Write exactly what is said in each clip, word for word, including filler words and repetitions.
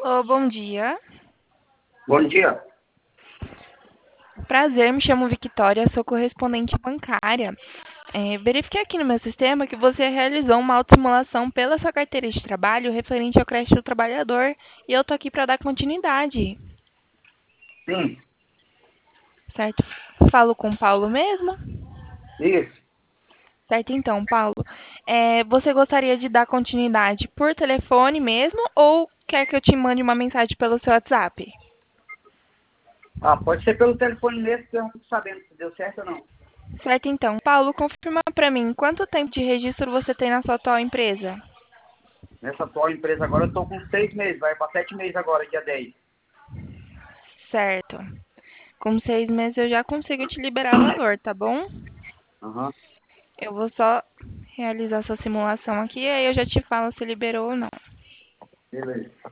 Alô, bom dia. Bom dia. Prazer, me chamo Victoria, sou correspondente bancária. É, verifiquei aqui no meu sistema que você realizou uma autosimulação pela sua carteira de trabalho referente ao crédito do trabalhador e eu tô aqui para dar continuidade, Sim, certo? Falo com o Paulo mesmo? isso. Certo, então, Paulo. É, você gostaria de dar continuidade por telefone mesmo ou quer que eu te mande uma mensagem pelo seu WhatsApp? Ah, pode ser pelo telefone mesmo que eu não fico sabendo se deu certo ou não. Certo, então. Paulo, confirma para mim, quanto tempo de registro você tem na sua atual empresa? Nessa atual empresa agora eu estou com seis meses, vai para sete meses agora, dia dez. Certo. Com seis meses eu já consigo te liberar valor, tá bom? Aham, Eu vou só realizar essa simulação aqui e aí eu já te falo se liberou ou não. beleza.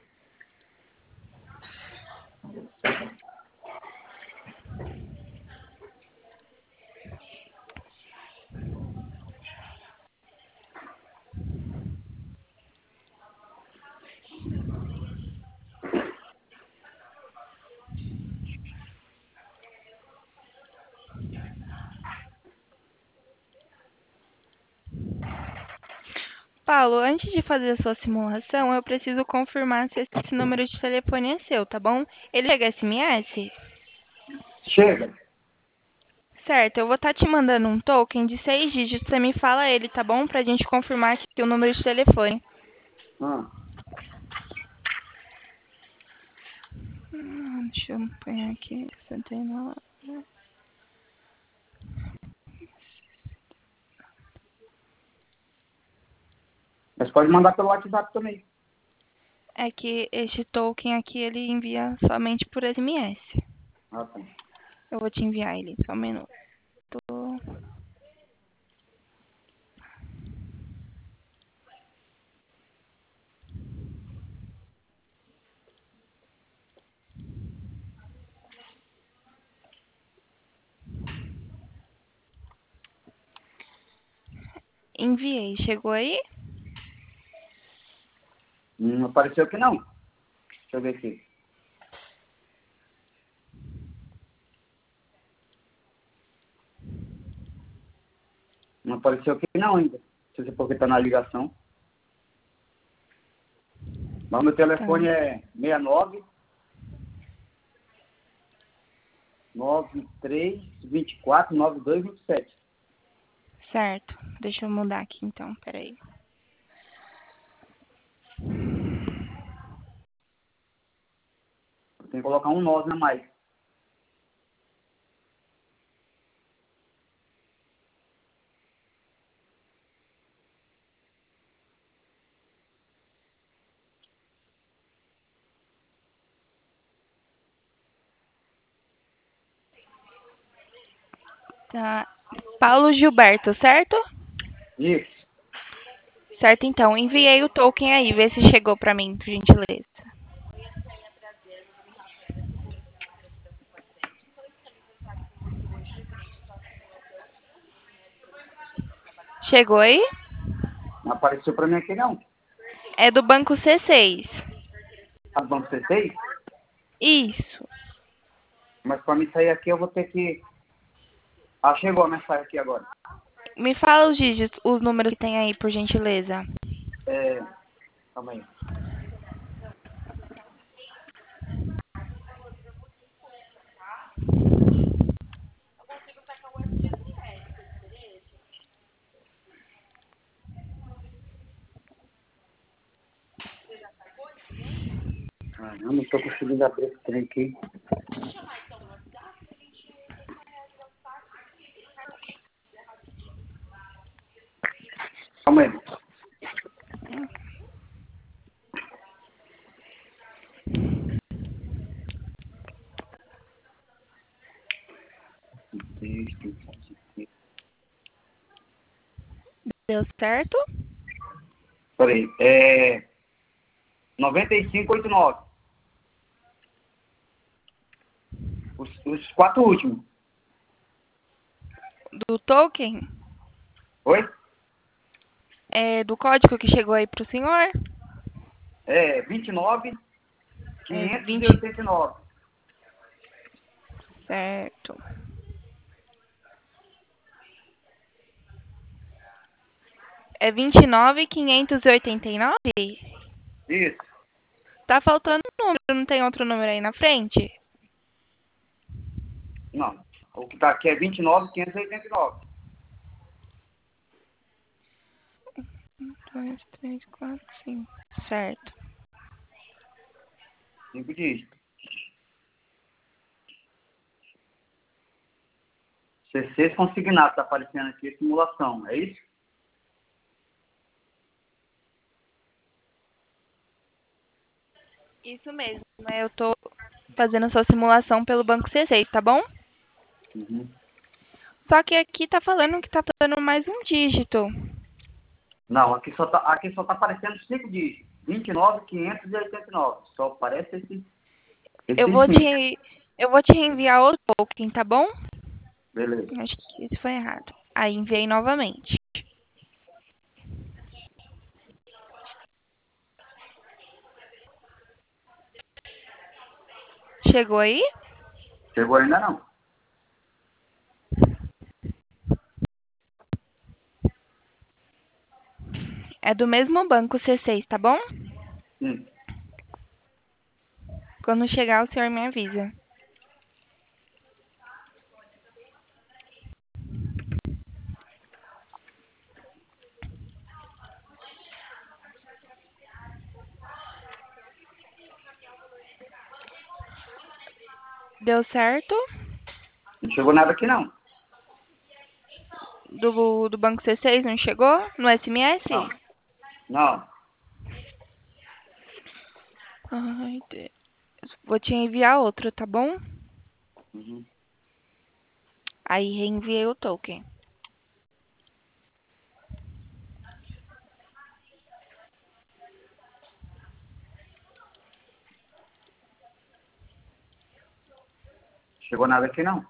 Paulo, antes de fazer a sua simulação, eu preciso confirmar se esse número de telefone é seu, tá bom? Ele é S M S? Chega. Certo, eu vou estar te mandando um token de seis dígitos, você me fala ele, tá bom? Pra gente confirmar que é o número de telefone. Ah, Hum, deixa eu pôr aqui. setenta e nove. mas pode mandar pelo WhatsApp também. É que este token aqui ele envia somente por S M S. Ah, tá. Eu vou te enviar ele, só um minuto. Enviei, chegou aí? Não apareceu aqui não. Deixa eu ver aqui. Não apareceu aqui não ainda. Não sei se é porque está na ligação. Mas meu Tá, telefone é seis nove nove três dois quatro nove dois dois sete. certo. Deixa eu mudar aqui então, peraí. Tem que colocar um nove a mais. Tá. Paulo Gilberto, certo? Isso. Certo, então. Enviei o token aí, vê se chegou pra mim, por gentileza. Chegou aí? Não apareceu para mim aqui não. É do banco C seis. Tá bom C seis? Isso. Mas para mim sair aqui eu vou ter que... Ah, chegou a mensagem aqui agora. Me fala os dígitos, os números que tem aí, por gentileza. É... Calma aí. Caramba, não tô conseguindo abrir esse trem aqui. Calma aí. Deu certo? Peraí. É... noventa e cinco oitenta e nove. Os, os quatro últimos. Do token? Oi? É, do código que chegou aí pro senhor? É vinte e nove É quinhentos e vinte. oitenta e nove. Certo. É vinte e nove, quinhentos e oitenta e nove? Isso. Tá faltando um número, não tem outro número aí na frente? Não. O que está aqui é vinte e nove, quinhentos e oitenta e nove. Um, dois, três, quatro, cinco. Certo. Cinco dígitos. C seis consignado, está aparecendo aqui, simulação, é isso? Isso mesmo. Eu tô fazendo a sua simulação pelo banco C seis, tá bom? Uhum. Só que aqui tá falando que tá dando mais um dígito. Não, aqui só está aqui só tá aparecendo cinco dígitos. vinte e nove, quinhentos e oitenta e nove. Só aparece esse, Eu esses vou cinco. te, eu vou te reenviar outro token, tá bom? Beleza. Acho que esse foi errado. Aí enviei novamente. Chegou aí? Chegou ainda não? É do mesmo banco C seis, tá bom? Sim. Quando chegar, o senhor me avisa. Deu certo? Não chegou nada aqui não. Do, do banco C seis não chegou? No S M S? Não. Não. Ai, Deus. Vou te enviar outro, tá bom? Uhum. Aí reenviei o token. Chegou nada aqui não.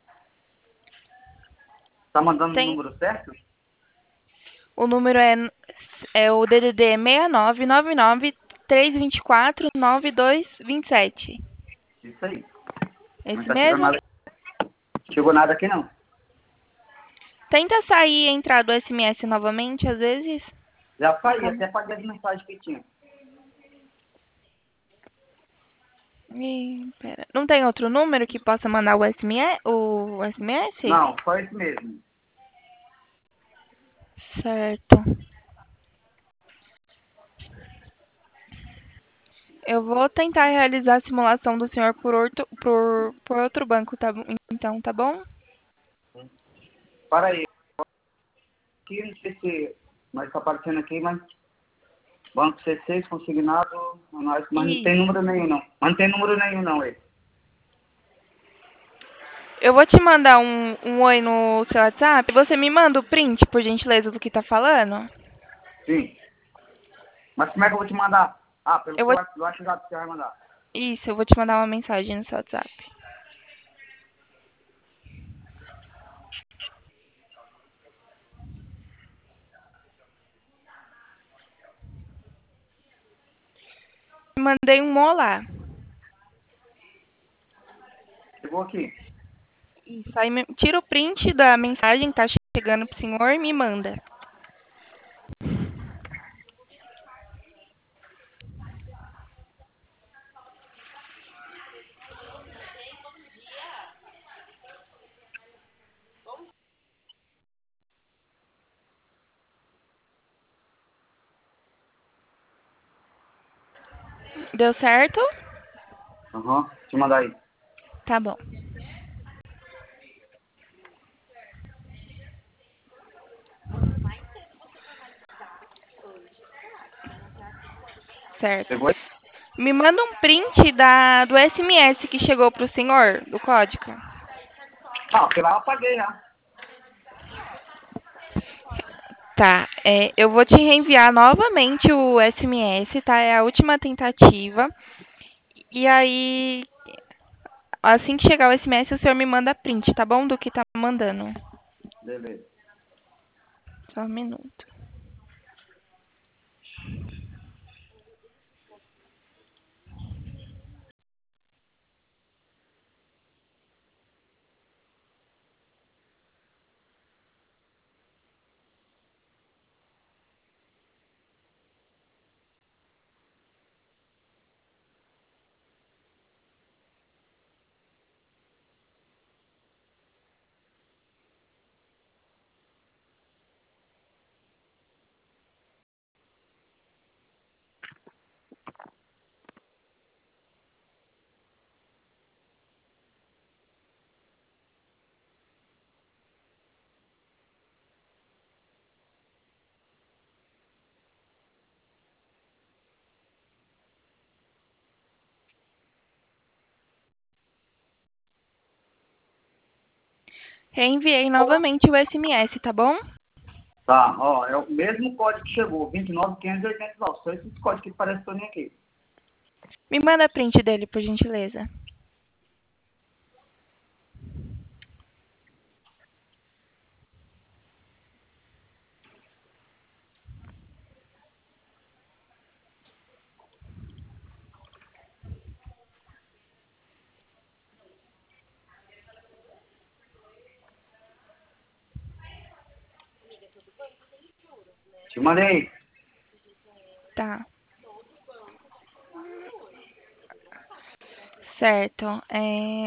Tá mandando o Tem. número certo? O número é, é o D D D seis nove nove nove três dois quatro nove dois dois sete. Isso aí. Não Esse tá chegando mesmo? nada. Chegou nada aqui não. Tenta sair e entrar do S M S novamente, às vezes. Já saí, Acaba. até paguei as mensagens que tinha. Ih, pera. Não tem outro número que possa mandar o S M S? O S M S? Não, só esse mesmo. Certo. Eu vou tentar realizar a simulação do senhor por outro, por, por outro banco, tá, bom? Então, tá bom? Para aí. Aqui, não sei se mas tá aparecendo aqui, mas Banco C seis consignado, mas, mas não tem Isso. número nenhum não. Mas não tem número nenhum não, ele. Eu vou te mandar um, um oi no seu WhatsApp. Você me manda o print, por gentileza, do que tá falando? Sim. Mas como é que eu vou te mandar? Ah, pelo Eu seu vou... WhatsApp que você vai mandar. Isso, eu vou te mandar uma mensagem no seu WhatsApp. Mandei um olá. Chegou aqui. Isso, aí me- tira o print da mensagem que tá chegando pro senhor e me manda. Deu certo? Aham, uhum. Deixa eu mandar aí. Tá bom. Certo. Chegou aí? Me manda um print da, do S M S que chegou pro senhor, do código. Ah, pela eu apaguei já. Tá, é, eu vou te reenviar novamente o S M S, tá? É a última tentativa. E aí, assim que chegar o S M S, o senhor me manda print, tá bom? Do que tá mandando. Beleza. Só um minuto. Reenviei novamente o S M S, tá bom? Tá, ó, é o mesmo código que chegou, vinte e nove, quinhentos e oitenta e nove. Só esse código que parece pra mim aqui. Me manda print dele, por gentileza. Te mandei. Tá. Certo. É...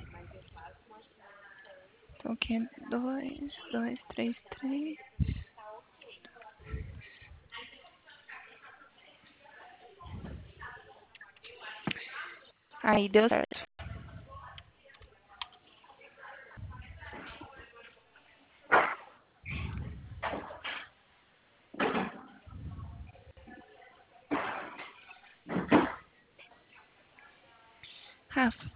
Então aqui é dois, dois, três, três. Aí, deu certo. Rafa.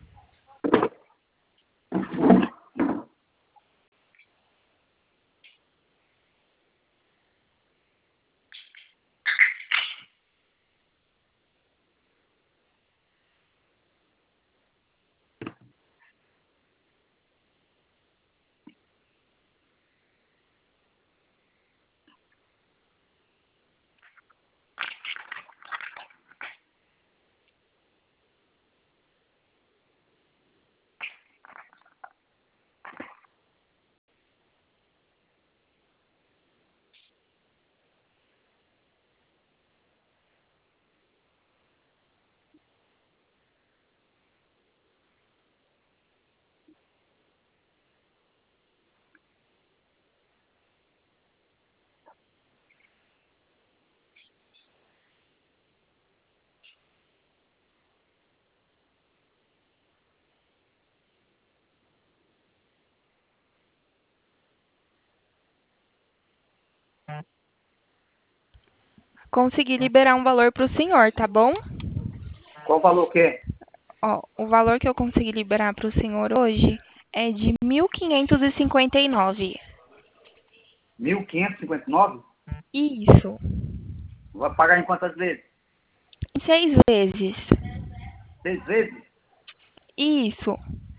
Consegui liberar um valor pro senhor, tá bom? Qual o valor que é? Ó, o valor que eu consegui liberar pro senhor hoje é de mil quinhentos e cinquenta e nove. mil quinhentos e cinquenta e nove? Isso. Vai pagar em quantas vezes? Em seis vezes. Seis vezes? Isso.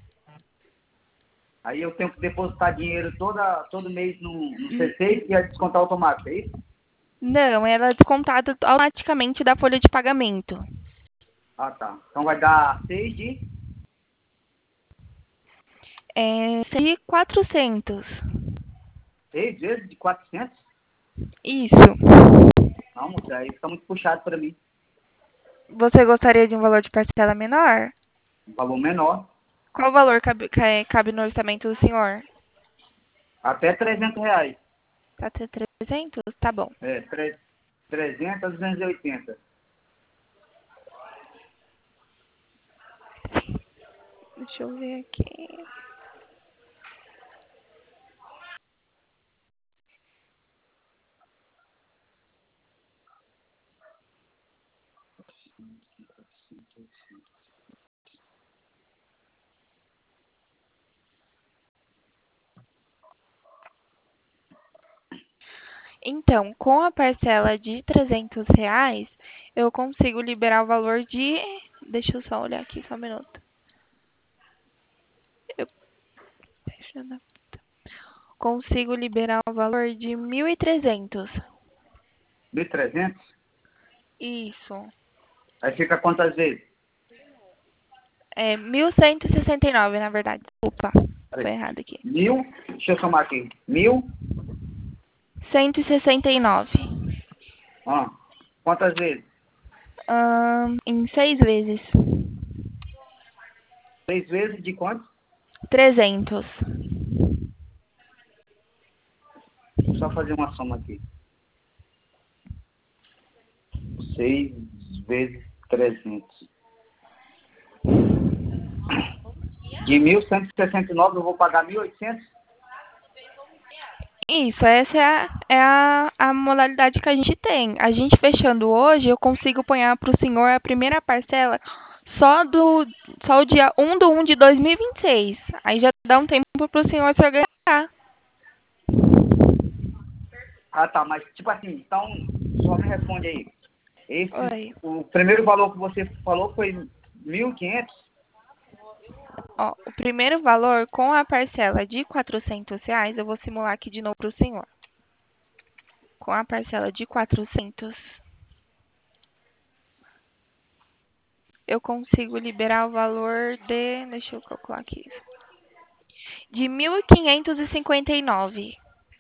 Aí eu tenho que depositar dinheiro toda, todo mês no, no C seis e é descontar automático, é isso? Não, ela é descontada automaticamente da folha de pagamento. Ah, tá. Então vai dar seis de... É de quatrocentos. seis vezes de quatrocentos? Isso. Não, moça, aí fica muito puxado para mim. Você gostaria de um valor de parcela menor? Um valor menor. Qual valor cabe, ca- cabe no orçamento do senhor? Até trezentos reais. Até trezentos? Tá bom. É, tre- trezentos a duzentos e oitenta. Deixa eu ver aqui. Então, com a parcela de trezentos reais, eu consigo liberar o valor de... Deixa eu só olhar aqui, só um minuto. Eu... Deixa eu... Consigo liberar o valor de mil e trezentos. mil e trezentos? Isso. Aí fica quantas vezes? É mil cento e sessenta e nove, na verdade. Desculpa, foi Peraí. errado aqui. Mil, deixa eu somar aqui. Mil, cento e sessenta e nove. ó, quantas vezes? Ahn, em seis vezes. Seis vezes de quanto? trezentos. Só fazer uma soma aqui. Seis vezes trezentos. De mil cento e sessenta e nove eu vou pagar mil e oitocentos? Isso, essa é, a, é a, a modalidade que a gente tem. A gente fechando hoje, eu consigo apanhar para o senhor a primeira parcela Só do só o dia um de um de dois mil e vinte e seis. Aí já dá um tempo para o senhor se organizar. Ah, tá, mas tipo assim, então, só me responde aí. Esse, Oi. o primeiro valor que você falou foi mil e quinhentos? Ó, o primeiro valor com a parcela de quatrocentos reais, eu vou simular aqui de novo para o senhor. Com a parcela de quatrocentos, eu consigo liberar o valor de, deixa eu calcular aqui, de mil quinhentos e cinquenta e nove.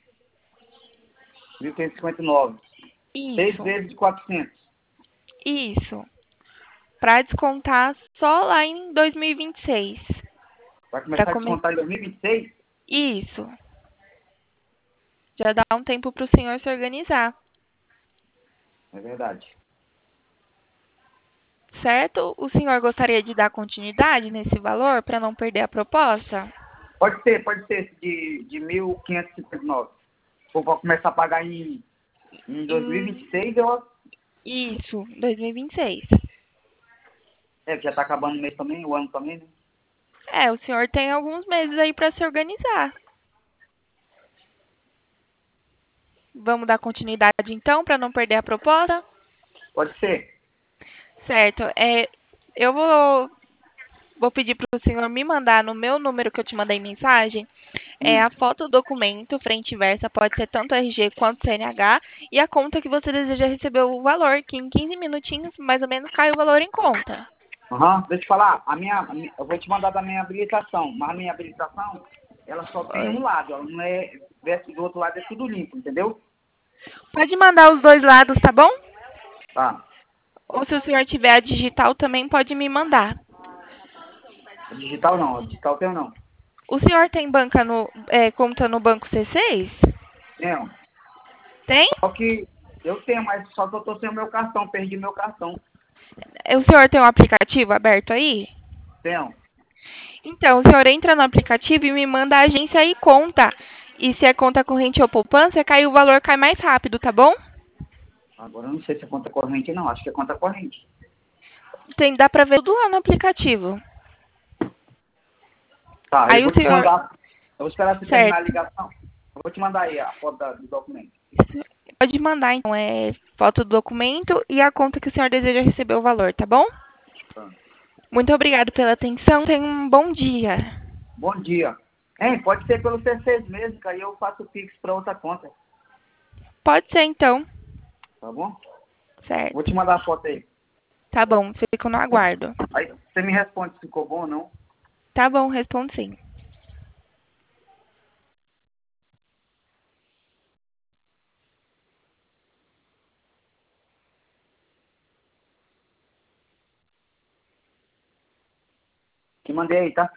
mil quinhentos e cinquenta e nove. Seis Isso, vezes de quatrocentos. isso. Para descontar só lá em dois mil e vinte e seis. Vai Para começar a começar. descontar em dois mil e vinte e seis? Isso. Já dá um tempo para o senhor se organizar. É verdade. Certo? O senhor gostaria de dar continuidade nesse valor para não perder a proposta? Pode ser, pode ser esse de, de mil quinhentos e cinquenta e nove. Ou vou começar a pagar em, em Em... dois mil e vinte e seis, eu, Isso, dois mil e vinte e seis. é, que já tá acabando o mês também, o ano também, né? É, o senhor tem alguns meses aí para se organizar. Vamos dar continuidade então, para não perder a proposta? Pode ser. Certo. É, eu vou, vou pedir para o senhor me mandar no meu número que eu te mandei mensagem, é Hum. a foto do documento, frente e versa, pode ser tanto R G quanto C N H, e a conta que você deseja receber o valor, que em quinze minutinhos, mais ou menos, cai o valor em conta. Aham, deixa eu te falar, a minha, a minha- eu vou te mandar da minha habilitação, mas a minha habilitação, ela só tem um Oi. lado, ela não é, verso do outro lado é tudo limpo, entendeu? Pode mandar os dois lados, tá bom? Tá. Ou se o senhor tiver a digital, também pode me mandar. A digital não, a digital tem não. O senhor tem banca no, é, conta no Banco C seis? Tenho. Tem? Só que eu tenho, mas só que eu tô sem o meu cartão, perdi meu cartão. O senhor tem um aplicativo aberto aí? Tenho. Então, o senhor entra no aplicativo e me manda a agência e conta. E se é conta corrente ou poupança, cai o valor cai mais rápido, tá bom? Agora eu não sei se é conta corrente não, acho que é conta corrente. Tem, dá pra ver tudo lá no aplicativo. Tá, eu Aí o vou te senhor. mandar, eu vou esperar você terminar a Certo. ligação. Eu vou te mandar aí a foto da- do documento. Pode mandar, então, é foto do documento e a conta que o senhor deseja receber o valor, tá bom? Tá. Muito obrigado pela atenção. Tenha um bom dia. Bom dia. Hein, pode ser pelo C seis mesmo, que aí eu faço o Pix para outra conta, Pode ser, então. tá bom? Vou te Certo. mandar a foto aí. Tá bom, fico no aguardo. Aí você me responde se ficou bom ou não. Tá bom, respondo sim. Te mandei aí, tá?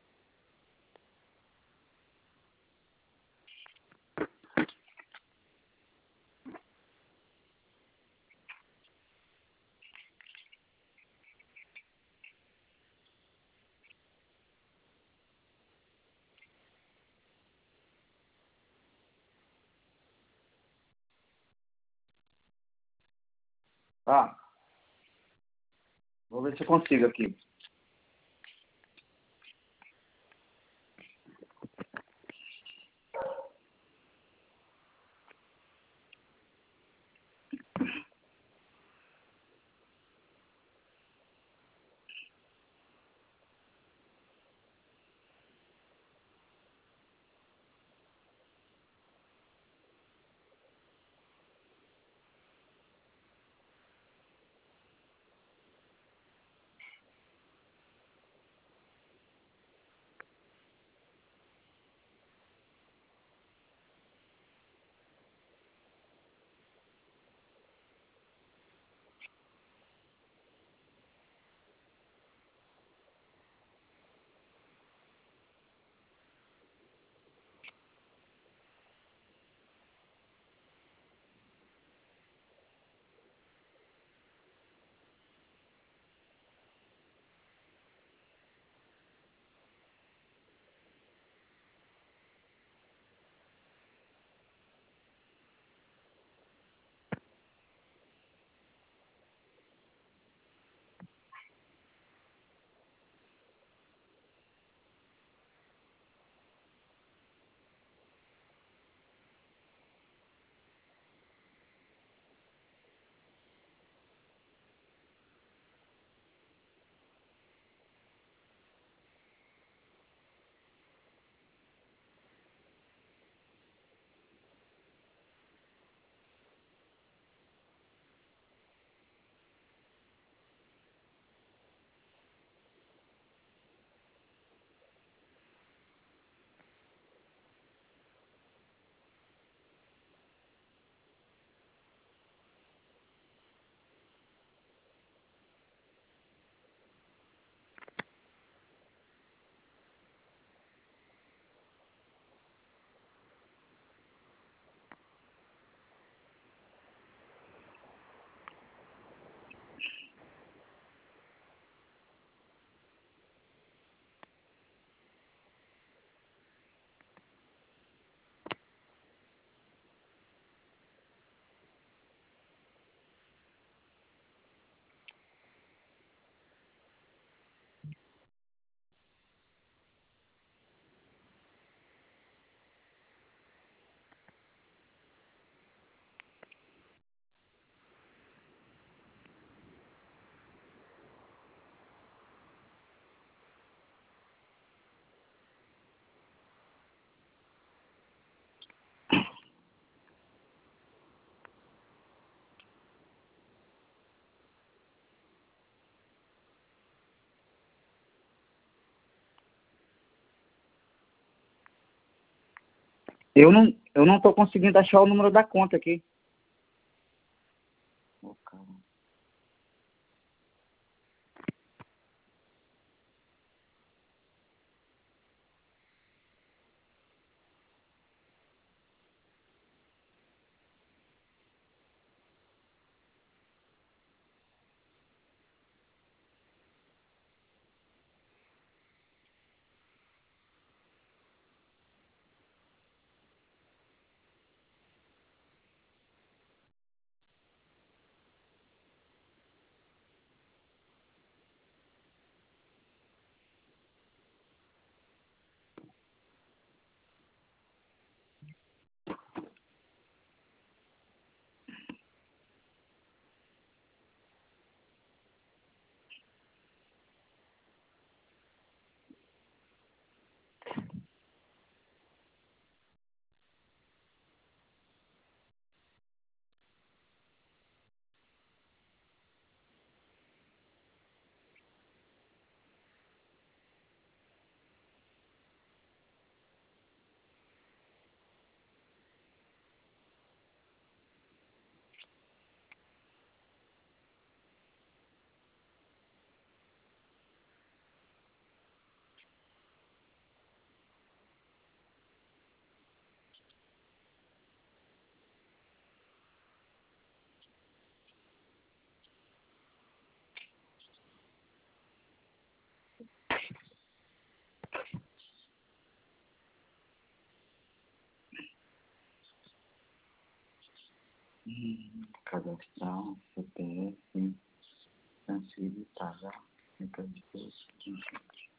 Tá. Vou ver se eu consigo aqui. Eu não, eu não tô conseguindo achar o número da conta aqui. Ô, cara. Hum, cadastrar, C P F, transferir, pagar, recarregador, gente.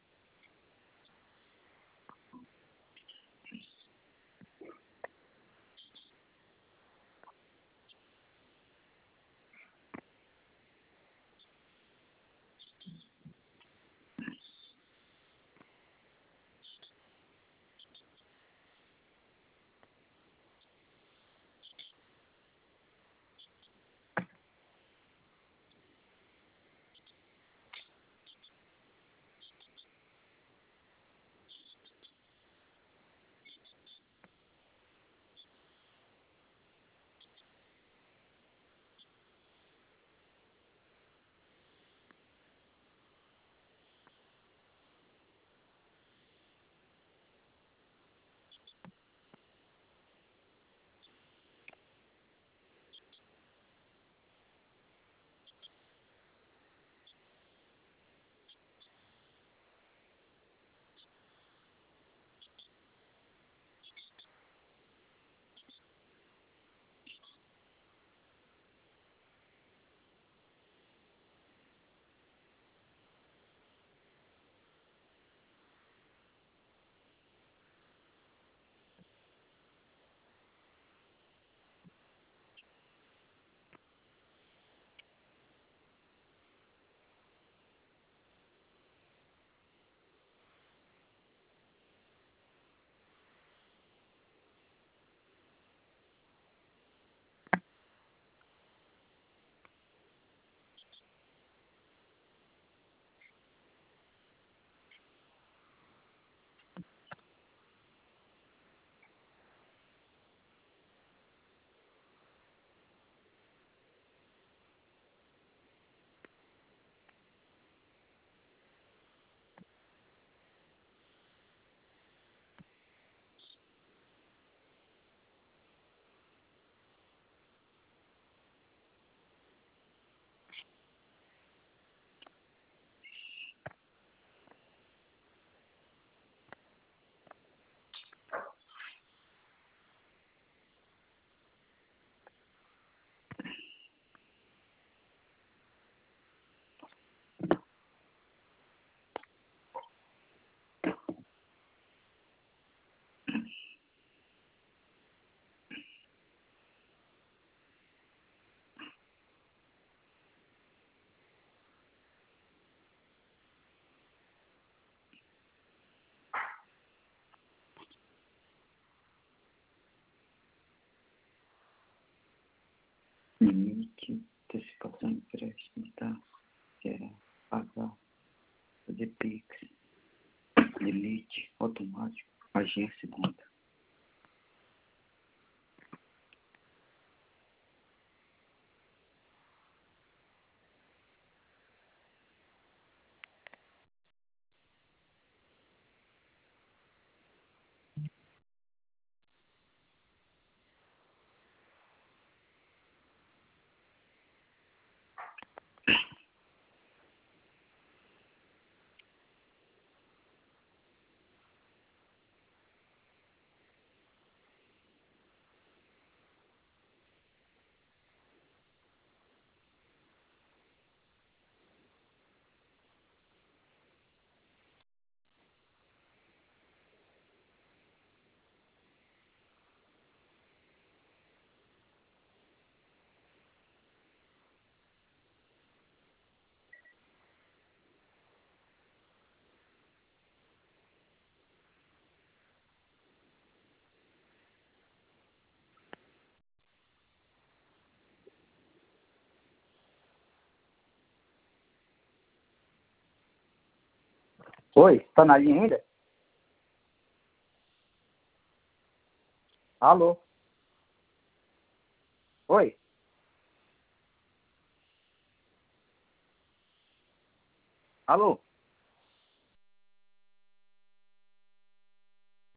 Limite, antecipação de empréstimo, tá? Que é pagar, fazer Pix, limite, automático, agência, conta. Oi, tá na linha ainda? Alô? Oi? Alô?